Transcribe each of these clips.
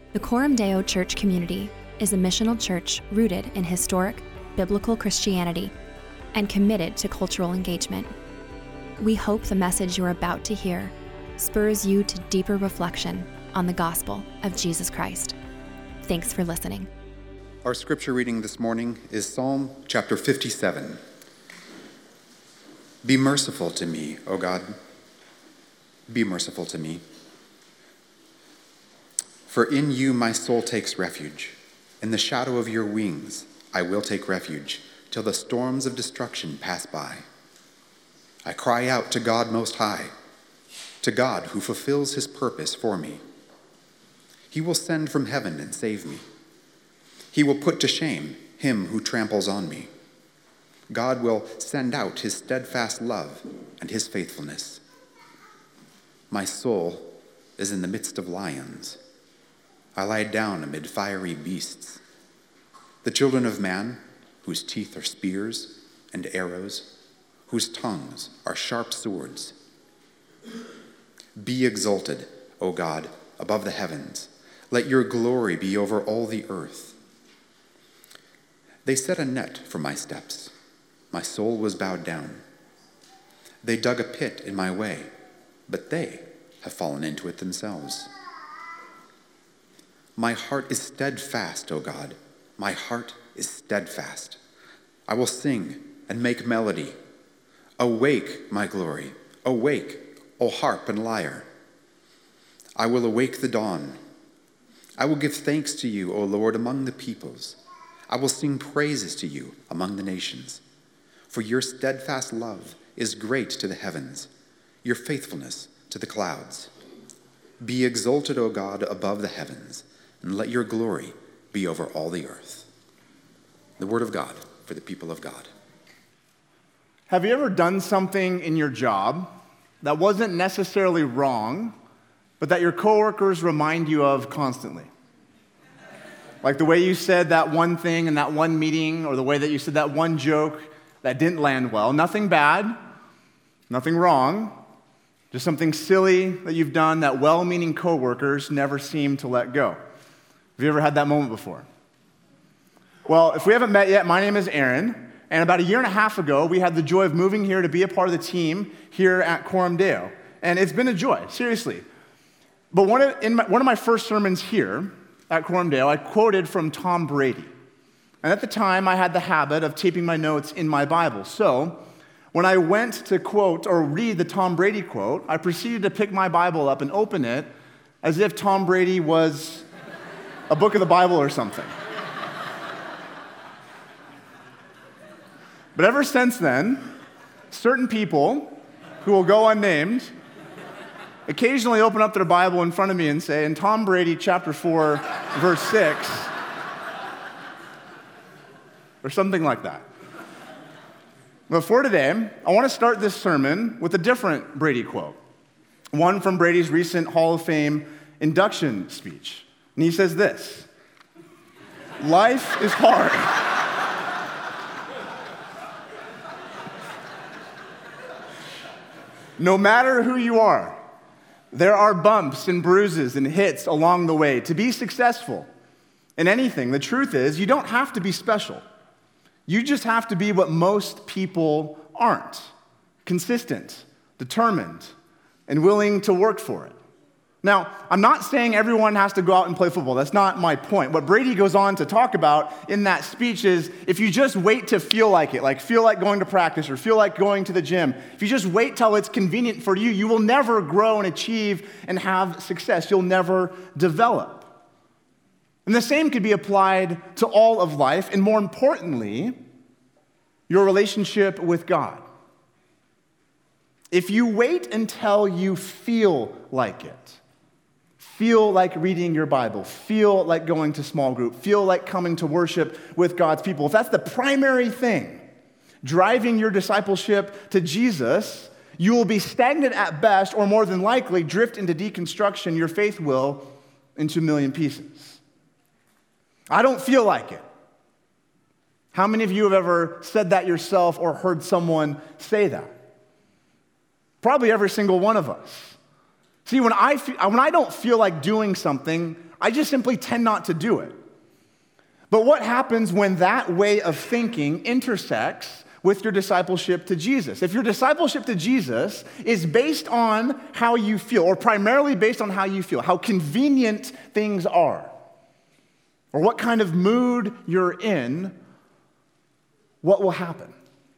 The Coram Deo Church community is a missional church rooted in historic, biblical Christianity and committed to cultural engagement. We hope the message you're about to hear spurs you to deeper reflection on the gospel of Jesus Christ. Thanks for listening. Our scripture reading this morning is Psalm chapter 57. Be merciful to me, O God. Be merciful to me. For in you my soul takes refuge. In the shadow of your wings I will take refuge till the storms of destruction pass by. I cry out to God Most High, to God who fulfills his purpose for me. He will send from heaven and save me. He will put to shame him who tramples on me. God will send out his steadfast love and his faithfulness. My soul is in the midst of lions. I lie down amid fiery beasts. The children of man, whose teeth are spears and arrows, whose tongues are sharp swords. Be exalted, O God, above the heavens. Let your glory be over all the earth. They set a net for my steps. My soul was bowed down. They dug a pit in my way, but they have fallen into it themselves. My heart is steadfast, O God. My heart is steadfast. I will sing and make melody. Awake, my glory. Awake, O harp and lyre. I will awake the dawn. I will give thanks to you, O Lord, among the peoples. I will sing praises to you among the nations. For your steadfast love is great to the heavens, your faithfulness to the clouds. Be exalted, O God, above the heavens, and let your glory be over all the earth. The word of God for the people of God. Have you ever done something in your job that wasn't necessarily wrong, but that your coworkers remind you of constantly? Like the way you said that one thing in that one meeting, or the way that you said that one joke that didn't land well. Nothing bad, nothing wrong, just something silly that you've done that well-meaning coworkers never seem to let go. Have you ever had that moment before? Well, if we haven't met yet, my name is Aaron, and about a year and a half ago, we had the joy of moving here to be a part of the team here at Coram Deo, and it's been a joy, seriously. But one of my first sermons here at Coram Deo, I quoted from Tom Brady, and at the time, I had the habit of taping my notes in my Bible. So when I went to quote or read the Tom Brady quote, I proceeded to pick my Bible up and open it as if Tom Brady was a book of the Bible or something. But ever since then, certain people who will go unnamed occasionally open up their Bible in front of me and say, in Tom Brady chapter 4, verse 6, or something like that. But for today, I want to start this sermon with a different Brady quote, one from Brady's recent Hall of Fame induction speech. And he says this: life is hard. No matter who you are, there are bumps and bruises and hits along the way. To be successful in anything, the truth is, you don't have to be special. You just have to be what most people aren't: consistent, determined, and willing to work for it. Now, I'm not saying everyone has to go out and play football. That's not my point. What Brady goes on to talk about in that speech is if you just wait to feel like it, like feel like going to practice or feel like going to the gym, if you just wait till it's convenient for you, you will never grow and achieve and have success. You'll never develop. And the same could be applied to all of life, and more importantly, your relationship with God. If you wait until you feel like it, feel like reading your Bible, feel like going to small group, feel like coming to worship with God's people, if that's the primary thing driving your discipleship to Jesus, you will be stagnant at best, or more than likely drift into deconstruction. Your faith will into a million pieces. I don't feel like it. How many of you have ever said that yourself or heard someone say that? Probably every single one of us. See, when I don't feel like doing something I just simply tend not to do it. But what happens when that way of thinking intersects with your discipleship to Jesus? If your discipleship to Jesus is based on how you feel, or primarily based on how you feel, how convenient things are, or what kind of mood you're in, what will happen?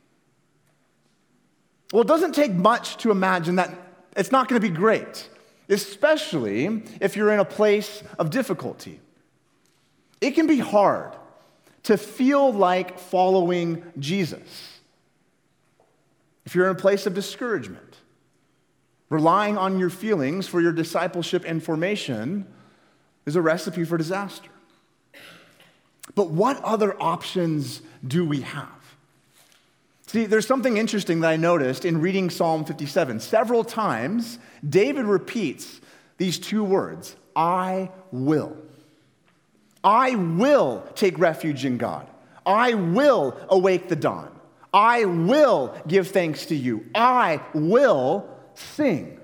Well, it doesn't take much to imagine that it's not going to be great, especially if you're in a place of difficulty. It can be hard to feel like following Jesus. If you're in a place of discouragement, relying on your feelings for your discipleship and formation is a recipe for disaster. But what other options do we have? See, there's something interesting that I noticed in reading Psalm 57. Several times, David repeats these two words, I will. I will take refuge in God. I will awake the dawn. I will give thanks to you. I will sing.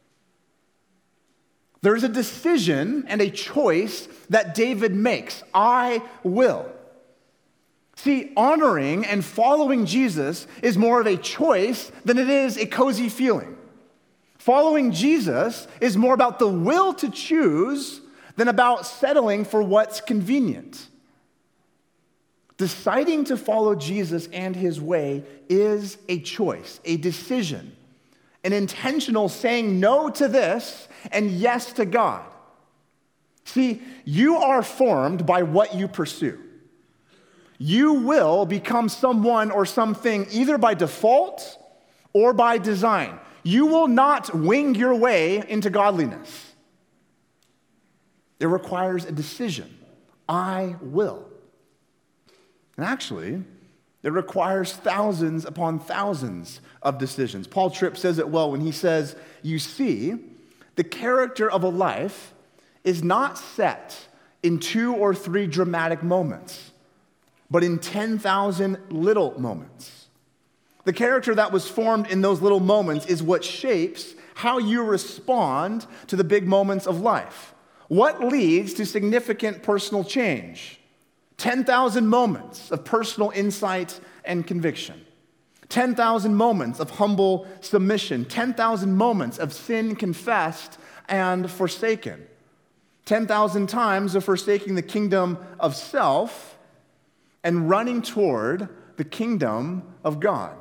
There's a decision and a choice that David makes. I will. See, honoring and following Jesus is more of a choice than it is a cozy feeling. Following Jesus is more about the will to choose than about settling for what's convenient. Deciding to follow Jesus and his way is a choice, a decision, an intentional saying no to this and yes to God. See, you are formed by what you pursue. You will become someone or something either by default or by design. You will not wing your way into godliness. It requires a decision. I will. And actually, it requires thousands upon thousands of decisions. Paul Tripp says it well when he says, you see, the character of a life is not set in 2 or 3 dramatic moments, but in 10,000 little moments. The character that was formed in those little moments is what shapes how you respond to the big moments of life. What leads to significant personal change? 10,000 moments of personal insight and conviction. 10,000 moments of humble submission. 10,000 moments of sin confessed and forsaken. 10,000 times of forsaking the kingdom of self and running toward the kingdom of God.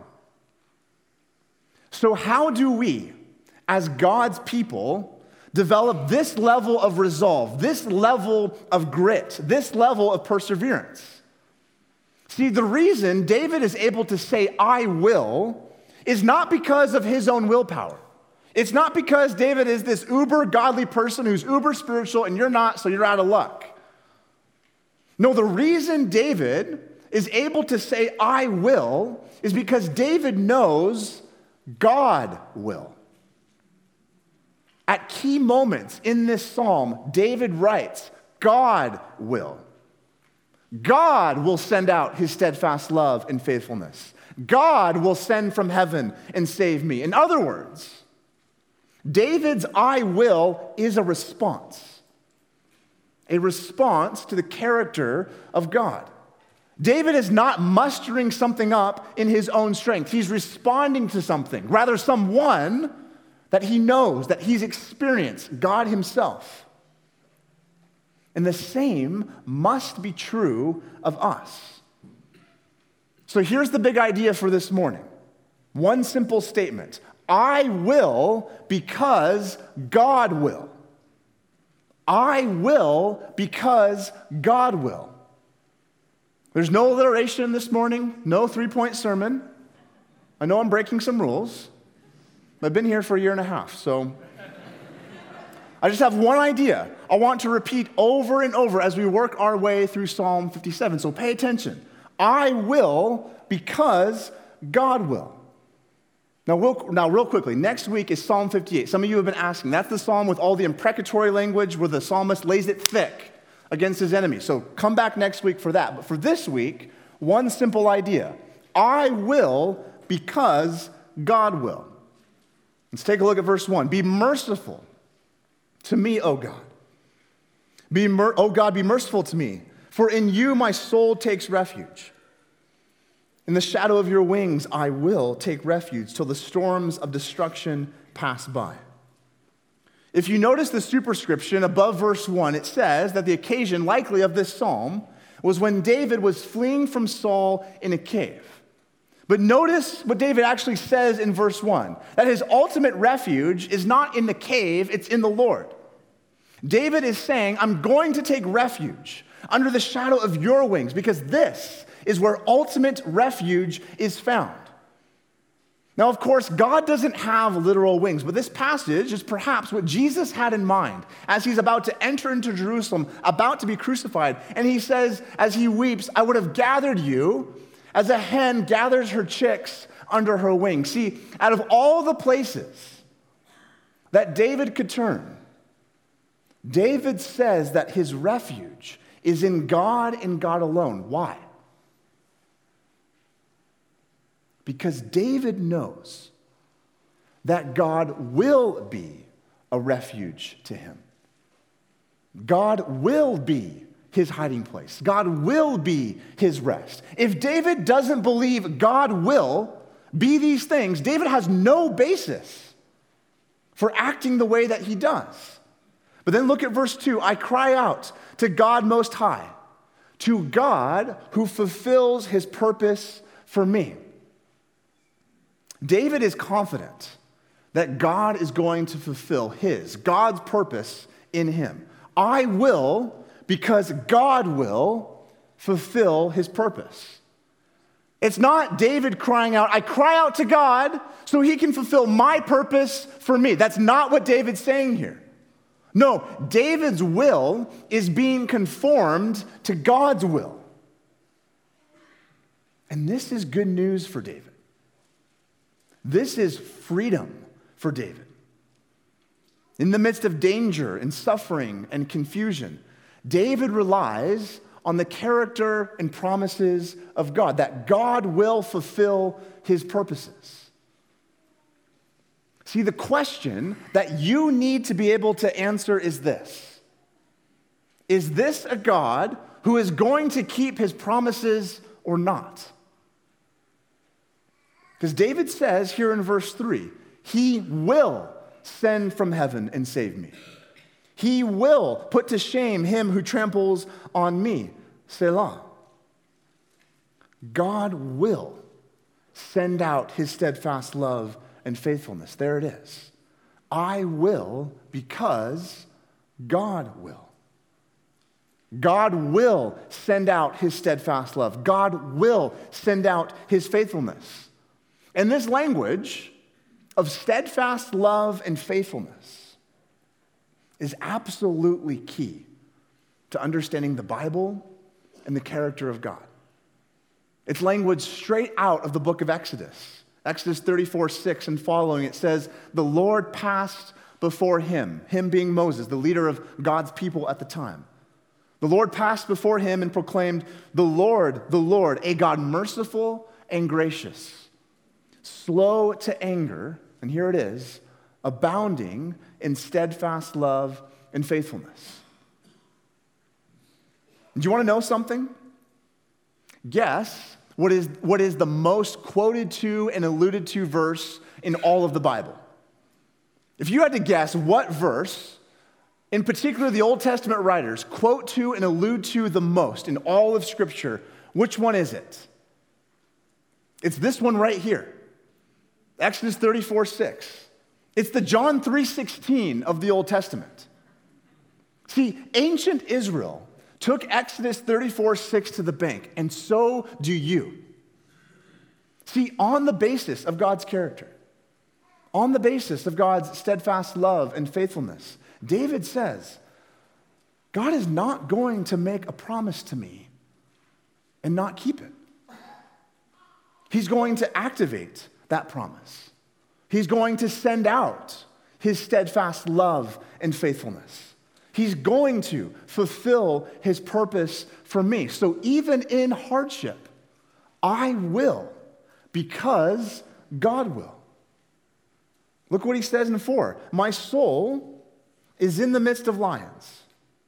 So how do we, as God's people, develop this level of resolve, this level of grit, this level of perseverance? See, the reason David is able to say, I will, is not because of his own willpower. It's not because David is this uber godly person who's uber spiritual and you're not, so you're out of luck. No, the reason David is able to say, I will, is because David knows God will. At key moments in this psalm, David writes, God will. God will send out his steadfast love and faithfulness. God will send from heaven and save me. In other words, David's I will is a response to the character of God. David is not mustering something up in his own strength. He's responding to something, rather someone that he knows, that he's experienced, God himself. And the same must be true of us. So here's the big idea for this morning. One simple statement. I will because God will. I will because God will. There's no alliteration this morning, no 3-point sermon. I know I'm breaking some rules. I've been here for a year and a half, so I just have one idea I want to repeat over and over as we work our way through Psalm 57. So pay attention. I will because God will. Now, real quickly, next week is Psalm 58. Some of you have been asking. That's the psalm with all the imprecatory language where the psalmist lays it thick against his enemies. So come back next week for that. But for this week, one simple idea. I will because God will. Let's take a look at verse 1. Be merciful to me, O God. O God, be merciful to me, for in you my soul takes refuge. In the shadow of your wings I will take refuge till the storms of destruction pass by. If you notice the superscription above verse 1, it says that the occasion likely of this psalm was when David was fleeing from Saul in a cave. But notice what David actually says in verse 1, that his ultimate refuge is not in the cave, it's in the Lord. David is saying, I'm going to take refuge under the shadow of your wings, because this is where ultimate refuge is found. Now, of course, God doesn't have literal wings, but this passage is perhaps what Jesus had in mind as he's about to enter into Jerusalem, about to be crucified. And he says, as he weeps, I would have gathered you as a hen gathers her chicks under her wing. See, out of all the places that David could turn, David says that his refuge is in God and God alone. Why? Because David knows that God will be a refuge to him. God will be his hiding place. God will be his rest. If David doesn't believe God will be these things, David has no basis for acting the way that he does. But then look at verse 2. I cry out to God Most High, to God who fulfills his purpose for me. David is confident that God is going to fulfill God's purpose in him. I will, because God will fulfill his purpose. It's not David crying out, I cry out to God so he can fulfill my purpose for me. That's not what David's saying here. No, David's will is being conformed to God's will. And this is good news for David. This is freedom for David. In the midst of danger and suffering and confusion, David relies on the character and promises of God, that God will fulfill his purposes. See, the question that you need to be able to answer is this: is this a God who is going to keep his promises or not? Because David says here in verse 3, he will send from heaven and save me. He will put to shame him who tramples on me. Selah. God will send out his steadfast love and faithfulness. There it is. I will because God will. God will send out his steadfast love. God will send out his faithfulness. And this language of steadfast love and faithfulness is absolutely key to understanding the Bible and the character of God. It's language straight out of the book of Exodus. Exodus 34:6 and following, it says, the Lord passed before him being Moses, the leader of God's people at the time. The Lord passed before him and proclaimed, the Lord, a God merciful and gracious, slow to anger, and here it is, abounding in steadfast love and faithfulness. Do you want to know something? Guess what is the most quoted to and alluded to verse in all of the Bible? If you had to guess what verse, in particular the Old Testament writers, quote to and allude to the most in all of Scripture, which one is it? It's this one right here. Exodus 34:6. It's the John 3:16 of the Old Testament. See, ancient Israel took Exodus 34:6 to the bank, and so do you. See, on the basis of God's character, on the basis of God's steadfast love and faithfulness, David says, God is not going to make a promise to me and not keep it. He's going to activate that promise. He's going to send out his steadfast love and faithfulness. He's going to fulfill his purpose for me. So even in hardship, I will, because God will. Look what he says in 4. My soul is in the midst of lions.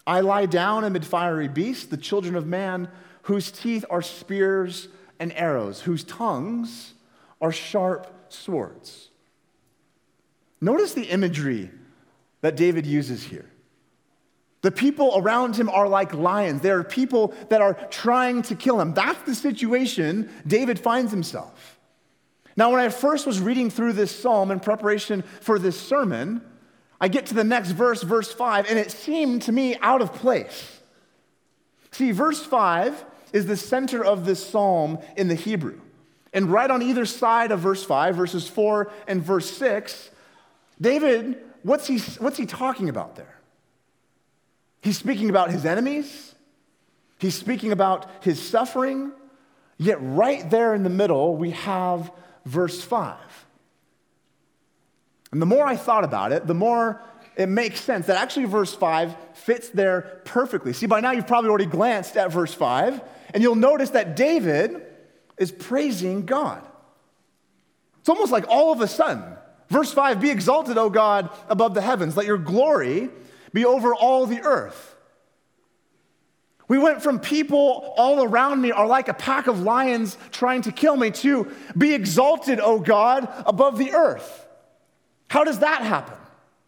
I lie down amid fiery beasts, the children of man, whose teeth are spears and arrows, whose tongues are sharp swords. Notice the imagery that David uses here. The people around him are like lions. There are people that are trying to kill him. That's the situation David finds himself. Now, when I first was reading through this psalm in preparation for this sermon, I get to the next verse, verse 5, and it seemed to me out of place. See, verse 5 is the center of this psalm in the Hebrew. And right on either side of verse 5, verses 4 and verse 6, David, what's he talking about there? He's speaking about his enemies. He's speaking about his suffering. Yet right there in the middle, we have verse 5. And the more I thought about it, the more it makes sense that actually verse 5 fits there perfectly. See, by now you've probably already glanced at verse 5, and you'll notice that David is praising God. It's almost like all of a sudden, verse 5, be exalted, O God, above the heavens. Let your glory be over all the earth. We went from people all around me are like a pack of lions trying to kill me to be exalted, O God, above the earth. How does that happen?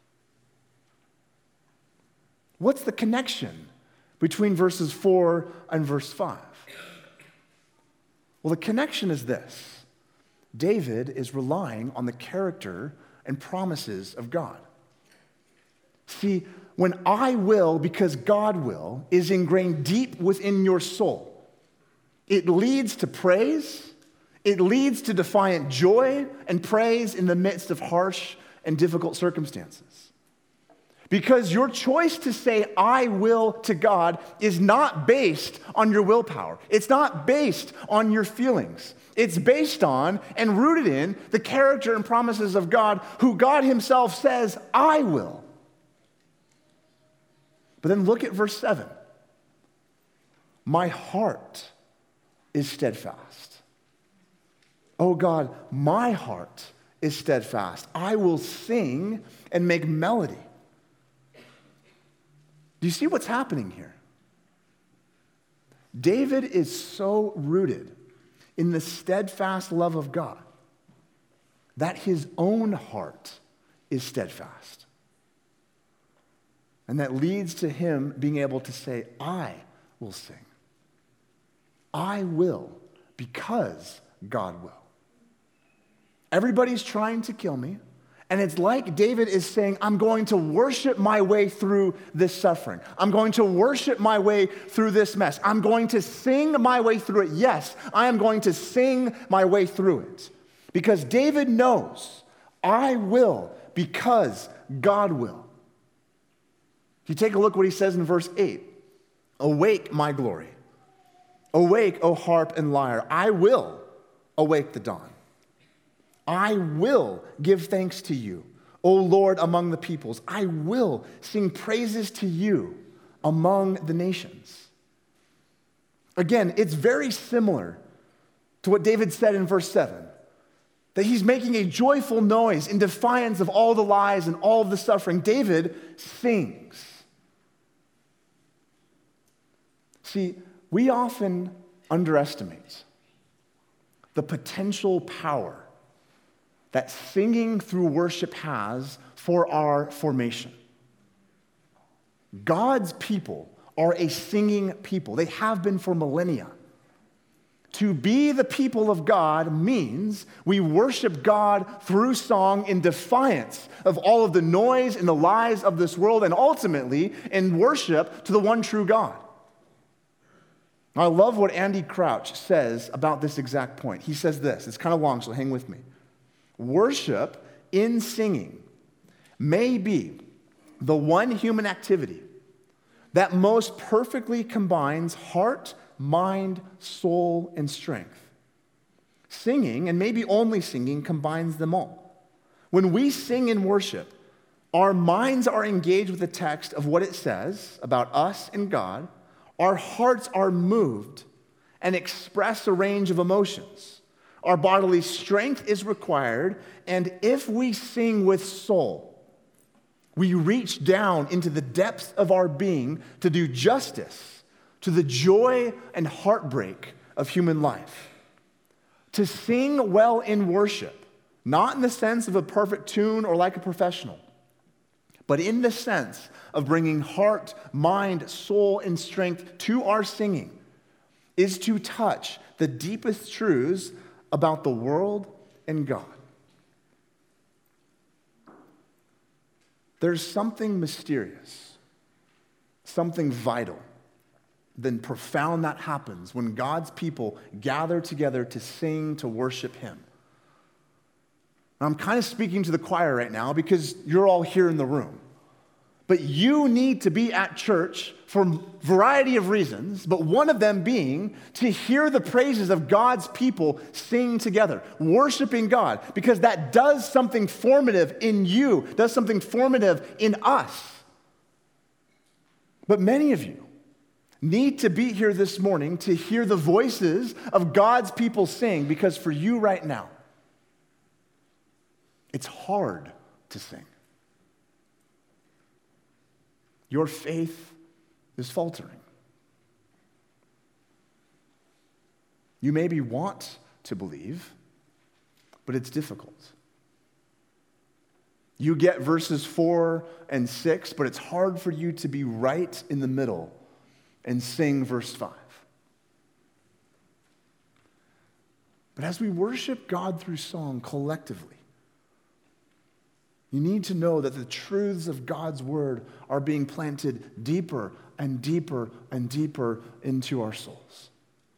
What's the connection between verses 4 and verse 5? Well, the connection is this. David is relying on the character and promises of God. See, when I will because God will is ingrained deep within your soul, it leads to praise, it leads to defiant joy and praise in the midst of harsh and difficult circumstances. Because your choice to say, I will to God is not based on your willpower. It's not based on your feelings. It's based on and rooted in the character and promises of God, who God himself says, I will. But then look at verse 7. My heart is steadfast. Oh God, my heart is steadfast. I will sing and make melody. Do you see what's happening here? David is so rooted in the steadfast love of God that his own heart is steadfast. And that leads to him being able to say, I will sing. I will because God will. Everybody's trying to kill me. And it's like David is saying, I'm going to worship my way through this suffering. I'm going to worship my way through this mess. I'm going to sing my way through it. Yes, I am going to sing my way through it. Because David knows, I will because God will. If you take a look what he says in verse 8, awake, my glory. Awake, O harp and lyre. I will awake the dawn. I will give thanks to you, O Lord, among the peoples. I will sing praises to you among the nations. Again, it's very similar to what David said in verse 7, that he's making a joyful noise in defiance of all the lies and all of the suffering. David sings. See, we often underestimate the potential power that singing through worship has for our formation. God's people are a singing people. They have been for millennia. To be the people of God means we worship God through song in defiance of all of the noise and the lies of this world, and ultimately in worship to the one true God. I love what Andy Crouch says about this exact point. He says this, it's kind of long, so hang with me. Worship in singing may be the one human activity that most perfectly combines heart, mind, soul, and strength. Singing, and maybe only singing, combines them all. When we sing in worship, our minds are engaged with the text of what it says about us and God. Our hearts are moved and express a range of emotions. Our bodily strength is required, and if we sing with soul, We reach down into the depths of our being to do justice to the joy and heartbreak of human life. To sing well in worship, not in the sense of a perfect tune or like a professional, but in the sense of bringing heart, mind, soul, and strength to our singing, is to touch the deepest truths about the world and God. There's something mysterious, something vital, then profound that happens when God's people gather together to sing, to worship Him. Now, I'm kind of speaking to the choir right now because you're all here in the room. But you need to be at church for a variety of reasons, but one of them being to hear the praises of God's people sing together, worshiping God, because that does something formative in you, does something formative in us. But many of you need to be here this morning to hear the voices of God's people sing, because for you right now, it's hard to sing. Your faith is faltering. You maybe want to believe, but it's difficult. You get verses 4 and 6, but it's hard for you to be right in the middle and sing verse 5. But as we worship God through song collectively, you need to know that the truths of God's word are being planted deeper and deeper and deeper into our souls.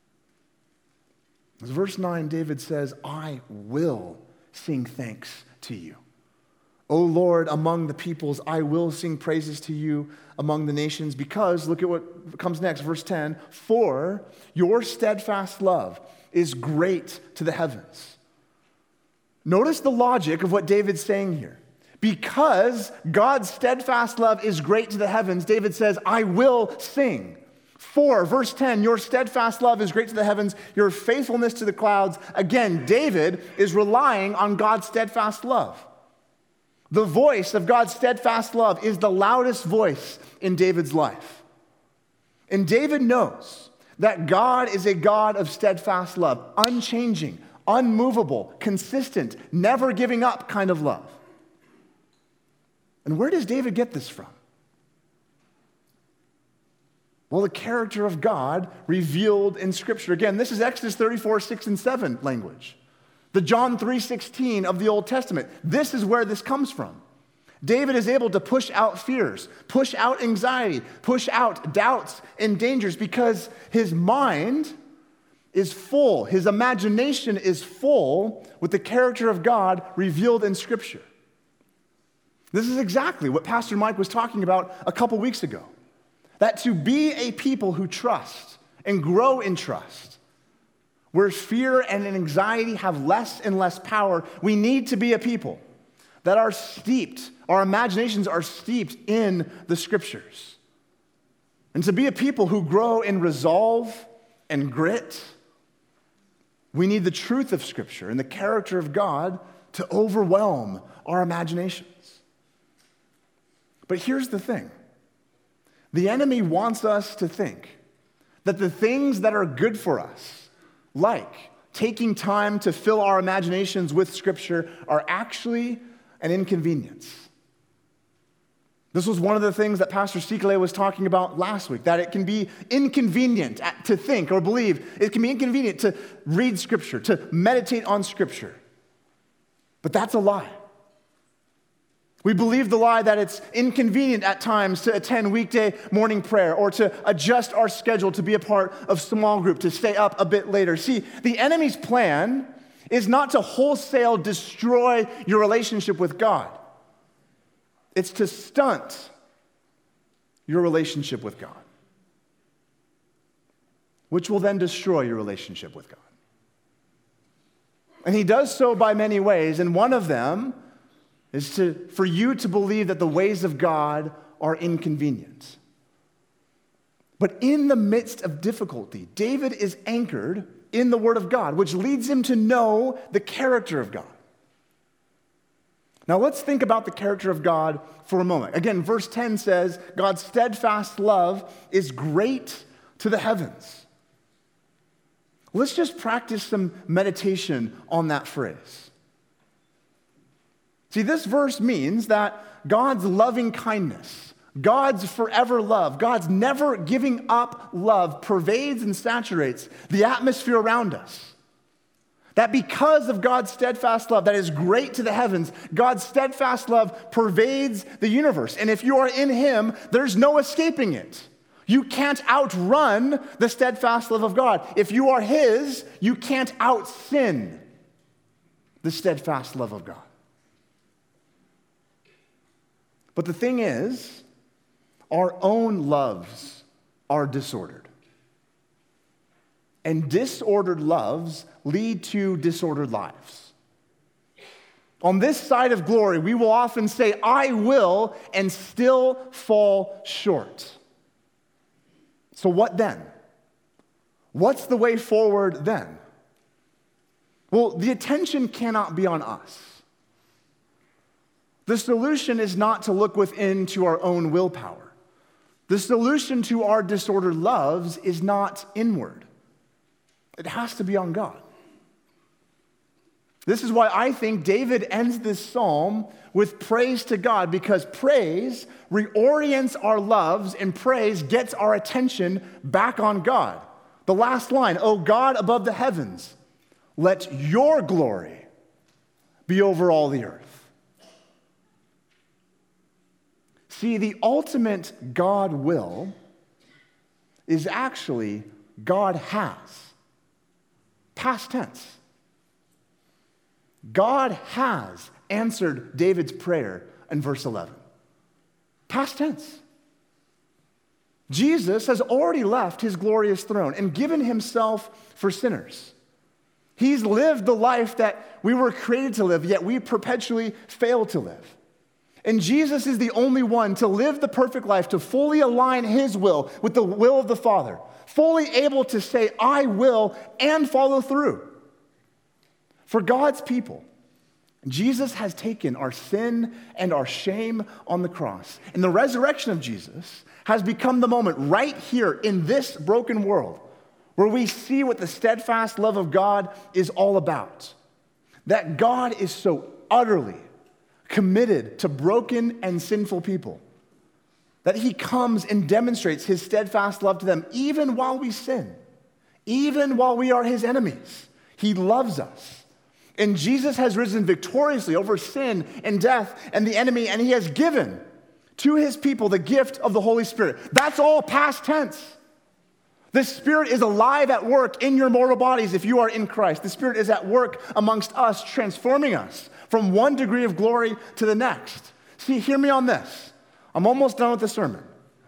As verse 9, David says, I will sing thanks to you. O Lord, among the peoples, I will sing praises to you among the nations, because, look at what comes next, verse 10, for your steadfast love is great to the heavens. Notice the logic of what David's saying here. Because God's steadfast love is great to the heavens, David says, I will sing. For, verse 10, your steadfast love is great to the heavens, your faithfulness to the clouds. Again, David is relying on God's steadfast love. The voice of God's steadfast love is the loudest voice in David's life. And David knows that God is a God of steadfast love, unchanging, unmovable, consistent, never giving up kind of love. And where does David get this from? Well, the character of God revealed in Scripture. Again, this is Exodus 34, 6 and 7 language. The John 3:16 of the Old Testament. This is where this comes from. David is able to push out fears, push out anxiety, push out doubts and dangers because his mind is full, his imagination is full with the character of God revealed in Scripture. This is exactly what Pastor Mike was talking about a couple weeks ago. That to be a people who trust and grow in trust, where fear and anxiety have less and less power, we need to be a people that are steeped, our imaginations are steeped in the Scriptures. And to be a people who grow in resolve and grit, we need the truth of Scripture and the character of God to overwhelm our imaginations. But here's the thing. The enemy wants us to think that the things that are good for us, like taking time to fill our imaginations with Scripture, are actually an inconvenience. This was one of the things that Pastor Sikale was talking about last week, that it can be inconvenient to think or believe. It can be inconvenient to read Scripture, to meditate on Scripture. But that's a lie. We believe the lie that it's inconvenient at times to attend weekday morning prayer or to adjust our schedule to be a part of small group, to stay up a bit later. See, the enemy's plan is not to wholesale destroy your relationship with God. It's to stunt your relationship with God, which will then destroy your relationship with God. And he does so by many ways, and one of them is for you to believe that the ways of God are inconvenient. But in the midst of difficulty, David is anchored in the Word of God, which leads him to know the character of God. Now let's think about the character of God for a moment. Again, verse 10 says, God's steadfast love is great to the heavens. Let's just practice some meditation on that phrase. See, this verse means that God's loving kindness, God's forever love, God's never giving up love pervades and saturates the atmosphere around us. That because of God's steadfast love that is great to the heavens, God's steadfast love pervades the universe. And if you are in Him, there's no escaping it. You can't outrun the steadfast love of God. If you are His, you can't out-sin the steadfast love of God. But the thing is, our own loves are disordered. And disordered loves lead to disordered lives. On this side of glory, we will often say, I will, and still fall short. So what then? What's the way forward then? Well, the attention cannot be on us. The solution is not to look within to our own willpower. The solution to our disordered loves is not inward. It has to be on God. This is why I think David ends this psalm with praise to God, because praise reorients our loves and praise gets our attention back on God. The last line, O God above the heavens, let your glory be over all the earth. See, the ultimate God will is actually God has. Past tense. God has answered David's prayer in verse 11. Past tense. Jesus has already left his glorious throne and given himself for sinners. He's lived the life that we were created to live, yet we perpetually fail to live. And Jesus is the only one to live the perfect life, to fully align his will with the will of the Father, fully able to say, I will, and follow through. For God's people, Jesus has taken our sin and our shame on the cross. And the resurrection of Jesus has become the moment right here in this broken world where we see what the steadfast love of God is all about. That God is so utterly committed to broken and sinful people that he comes and demonstrates his steadfast love to them even while we sin, even while we are his enemies. He loves us. And Jesus has risen victoriously over sin and death and the enemy, and he has given to his people the gift of the Holy Spirit. That's all past tense. The Spirit is alive at work in your mortal bodies if you are in Christ. The Spirit is at work amongst us, transforming us from one degree of glory to the next. See, hear me on this. I'm almost done with the sermon.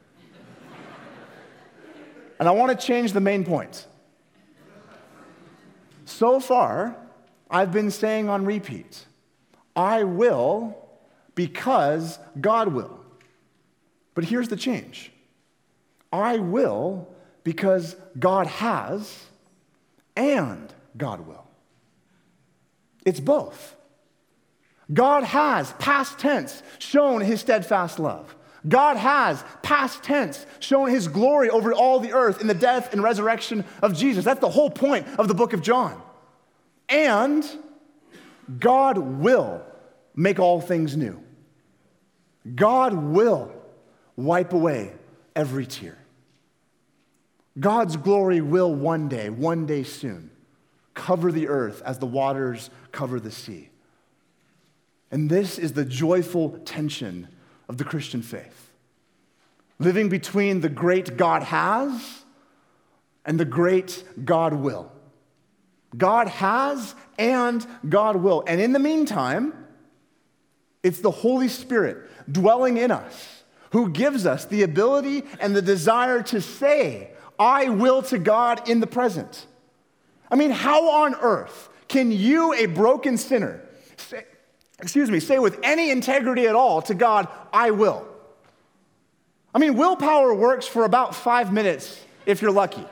And I want to change the main point. So far, I've been saying on repeat, I will because God will. But here's the change. I will because God has and God will. It's both. God has, past tense, shown his steadfast love. God has, past tense, shown his glory over all the earth in the death and resurrection of Jesus. That's the whole point of the book of John. And God will make all things new. God will wipe away every tear. God's glory will one day soon, cover the earth as the waters cover the sea. And this is the joyful tension of the Christian faith. Living between the great God has and the great God will. God has and God will. And in the meantime, it's the Holy Spirit dwelling in us who gives us the ability and the desire to say, I will to God in the present. I mean, how on earth can you, a broken sinner, say with any integrity at all to God, I will? I mean, willpower works for about 5 minutes if you're lucky.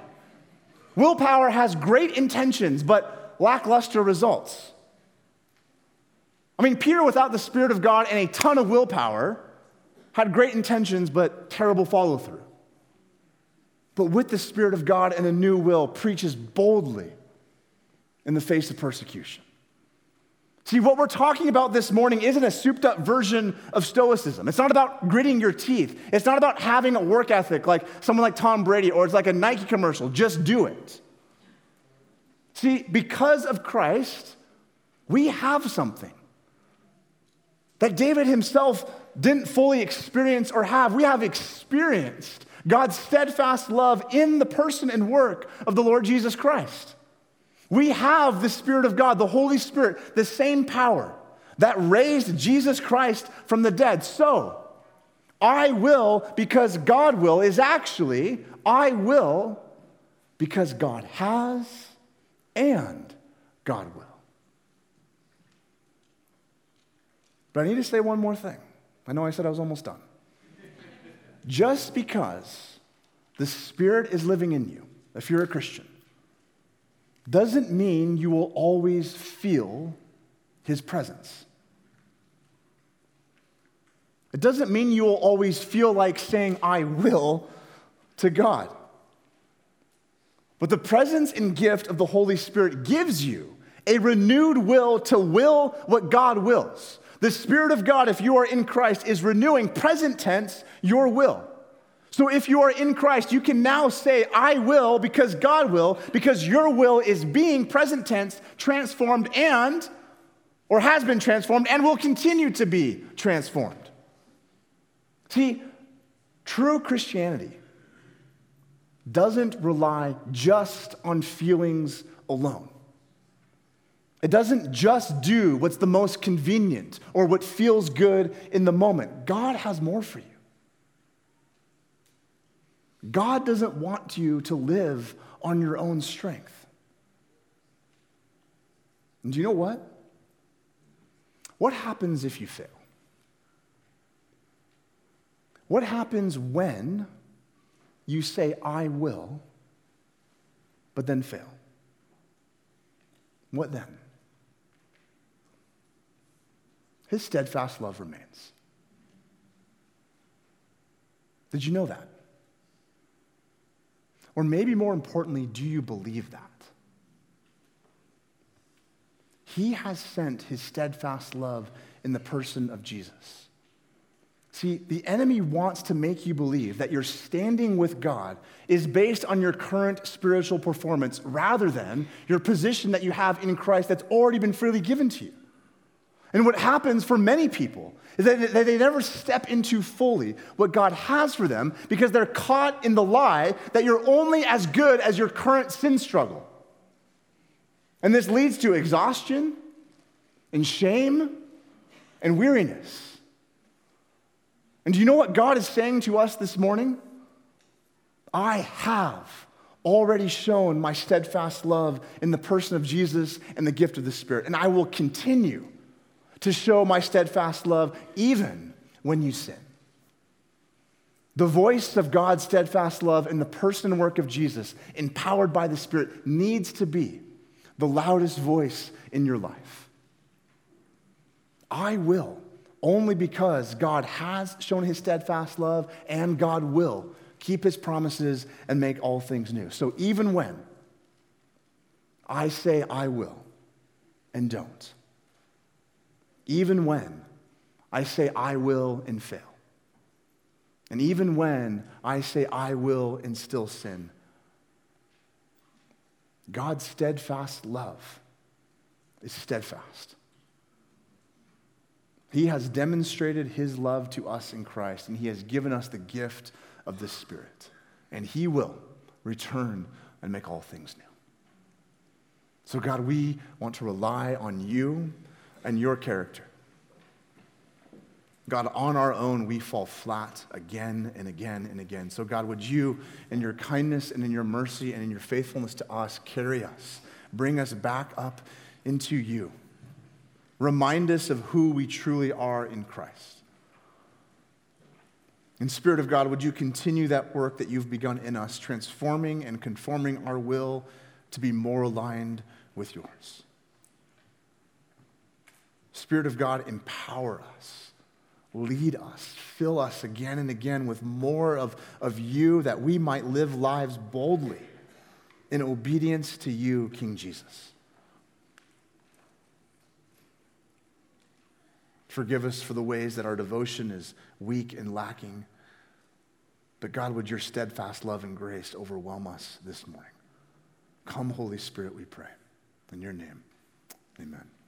Willpower has great intentions, but lackluster results. I mean, Peter, without the Spirit of God and a ton of willpower, had great intentions but terrible follow-through. But with the Spirit of God and a new will, preaches boldly in the face of persecution. See, what we're talking about this morning isn't a souped-up version of Stoicism. It's not about gritting your teeth. It's not about having a work ethic like someone like Tom Brady, or it's like a Nike commercial. Just do it. See, because of Christ, we have something that David himself didn't fully experience or have. We have experienced God's steadfast love in the person and work of the Lord Jesus Christ. We have the Spirit of God, the Holy Spirit, the same power that raised Jesus Christ from the dead. So, I will because God will is actually, I will because God has and God will. But I need to say one more thing. I know I said I was almost done. Just because the Spirit is living in you, if you're a Christian, doesn't mean you will always feel His presence. It doesn't mean you will always feel like saying, I will, to God. But the presence and gift of the Holy Spirit gives you a renewed will to will what God wills. The Spirit of God, if you are in Christ, is renewing, present tense, your will. So if you are in Christ, you can now say, I will, because God will, because your will is being, present tense, transformed or has been transformed, and will continue to be transformed. See, true Christianity doesn't rely just on feelings alone. It doesn't just do what's the most convenient or what feels good in the moment. God has more for you. God doesn't want you to live on your own strength. And do you know what? What happens if you fail? What happens when you say, I will, but then fail? What then? His steadfast love remains. Did you know that? Or maybe more importantly, do you believe that? He has sent his steadfast love in the person of Jesus. See, the enemy wants to make you believe that your standing with God is based on your current spiritual performance rather than your position that you have in Christ that's already been freely given to you. And what happens for many people is that they never step into fully what God has for them because they're caught in the lie that you're only as good as your current sin struggle. And this leads to exhaustion and shame and weariness. And do you know what God is saying to us this morning? I have already shown my steadfast love in the person of Jesus and the gift of the Spirit, and I will continue to show my steadfast love even when you sin. The voice of God's steadfast love in the person and work of Jesus, empowered by the Spirit, needs to be the loudest voice in your life. I will, only because God has shown his steadfast love and God will keep his promises and make all things new. So even when I say I will and don't, even when I say I will and fail, and even when I say I will and still sin, God's steadfast love is steadfast. He has demonstrated his love to us in Christ, and he has given us the gift of the Spirit, and he will return and make all things new. So God, we want to rely on you and your character. God, on our own, we fall flat again and again and again. So God, would you, in your kindness and in your mercy and in your faithfulness to us, carry us, bring us back up into you. Remind us of who we truly are in Christ. And Spirit of God, would you continue that work that you've begun in us, transforming and conforming our will to be more aligned with yours. Spirit of God, empower us, lead us, fill us again and again with more of you, that we might live lives boldly in obedience to you, King Jesus. Forgive us for the ways that our devotion is weak and lacking. But God, would your steadfast love and grace overwhelm us this morning? Come, Holy Spirit, we pray. In your name, amen.